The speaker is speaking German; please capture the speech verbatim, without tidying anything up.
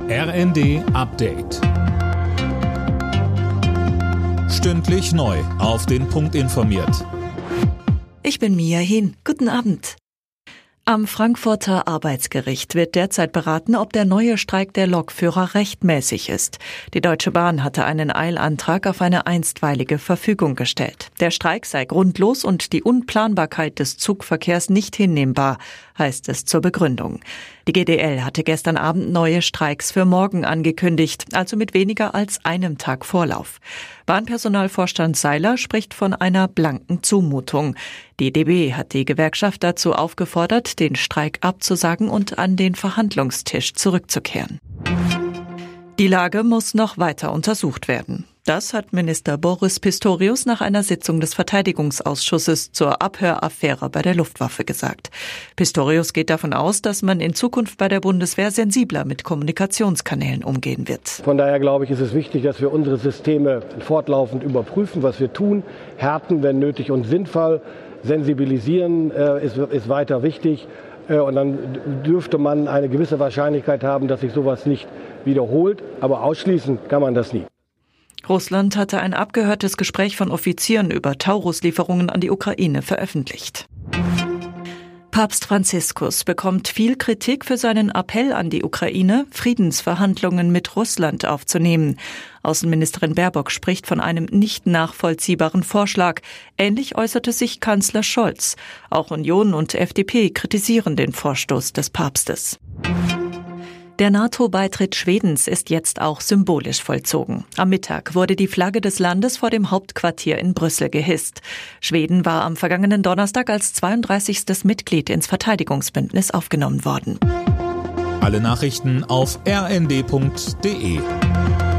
R N D Update. Stündlich neu auf den Punkt informiert. Ich bin Mia Hin. Guten Abend. Am Frankfurter Arbeitsgericht wird derzeit beraten, ob der neue Streik der Lokführer rechtmäßig ist. Die Deutsche Bahn hatte einen Eilantrag auf eine einstweilige Verfügung gestellt. Der Streik sei grundlos und die Unplanbarkeit des Zugverkehrs nicht hinnehmbar, heißt es zur Begründung. Die G D L hatte gestern Abend neue Streiks für morgen angekündigt, also mit weniger als einem Tag Vorlauf. Bahnpersonalvorstand Seiler spricht von einer blanken Zumutung. Die D B hat die Gewerkschaft dazu aufgefordert, den Streik abzusagen und an den Verhandlungstisch zurückzukehren. Die Lage muss noch weiter untersucht werden. Das hat Minister Boris Pistorius nach einer Sitzung des Verteidigungsausschusses zur Abhöraffäre bei der Luftwaffe gesagt. Pistorius geht davon aus, dass man in Zukunft bei der Bundeswehr sensibler mit Kommunikationskanälen umgehen wird. Von daher glaube ich, ist es wichtig, dass wir unsere Systeme fortlaufend überprüfen, was wir tun, härten, wenn nötig und sinnvoll, sensibilisieren äh, ist, ist weiter wichtig. Äh, und dann dürfte man eine gewisse Wahrscheinlichkeit haben, dass sich sowas nicht wiederholt. Aber ausschließen kann man das nie. Russland hatte ein abgehörtes Gespräch von Offizieren über Taurus-Lieferungen an die Ukraine veröffentlicht. Papst Franziskus bekommt viel Kritik für seinen Appell an die Ukraine, Friedensverhandlungen mit Russland aufzunehmen. Außenministerin Baerbock spricht von einem nicht nachvollziehbaren Vorschlag. Ähnlich äußerte sich Kanzler Scholz. Auch Union und F D P kritisieren den Vorstoß des Papstes. Der NATO-Beitritt Schwedens ist jetzt auch symbolisch vollzogen. Am Mittag wurde die Flagge des Landes vor dem Hauptquartier in Brüssel gehisst. Schweden war am vergangenen Donnerstag als zweiunddreißigstes Mitglied ins Verteidigungsbündnis aufgenommen worden. Alle Nachrichten auf r n d punkt d e.